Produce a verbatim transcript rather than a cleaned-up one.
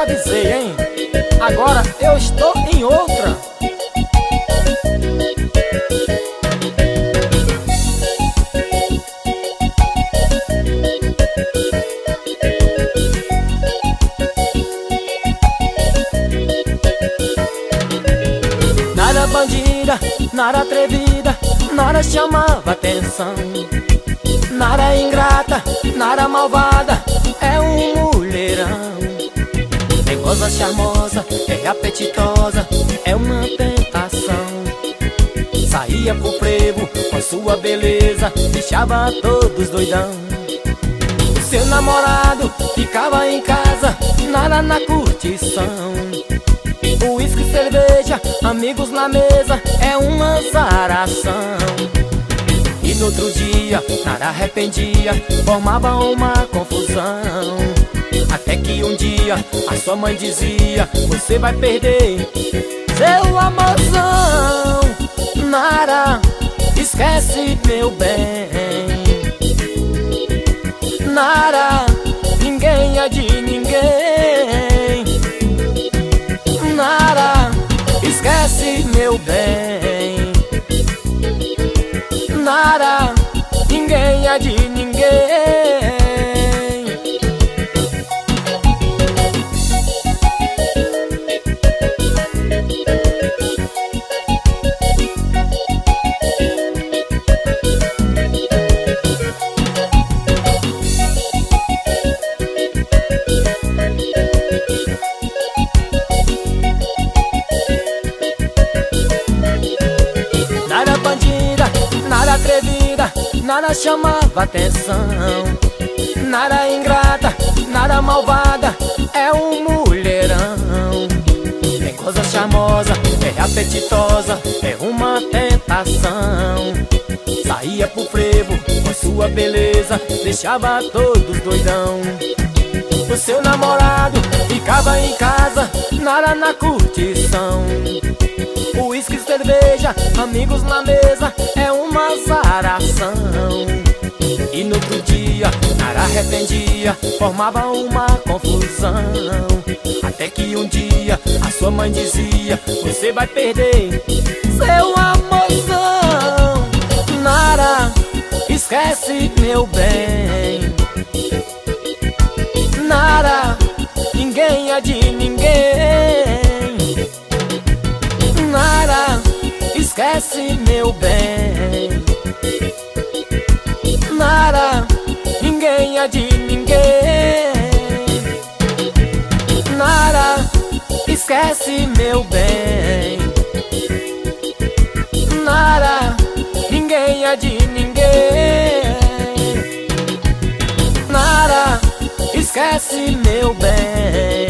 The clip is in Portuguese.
avisei, hein? Agora eu estou em outra. Nara bandida, nara atrevida, nara chamava atenção. Nara ingrata, nara malvada, é um mulherão. É goza charmosa, é apetitosa, é uma tentação. Saía pro frevo com sua beleza, deixava todos doidão. O seu namorado ficava em casa, nara na curtição. Uísque, cerveja, amigos na mesa, é uma zaração. E no outro dia, nara arrependia, formava uma confusão. Até que um dia, a sua mãe dizia: você vai perder seu amorzão. Nara, esquece meu bem. Nara, ninguém é de ninguém. Nara, esquece meu bem. Nara, ninguém é de ninguém. Nara bandida, nara atrevida, nara chamava atenção. Nara ingrata, nara malvada, é um mulherão. É coisa charmosa, é apetitosa, é uma tentação. Saía pro frevo com sua beleza, deixava todos doidão. O seu namorado ficava em casa, nara na curtição. Uísque, cerveja, amigos na mesa, é uma zaração. E no outro dia, nara arrependia, formava uma confusão. Até que um dia, a sua mãe dizia: você vai perder seu amorzão. Nara, esquece meu bem. Nara, ninguém é de ninguém. Nara, esquece meu bem. Nara, ninguém é de ninguém. Nara, esquece meu bem. Nara, ninguém é de ninguém. Nara, esquece meu bem.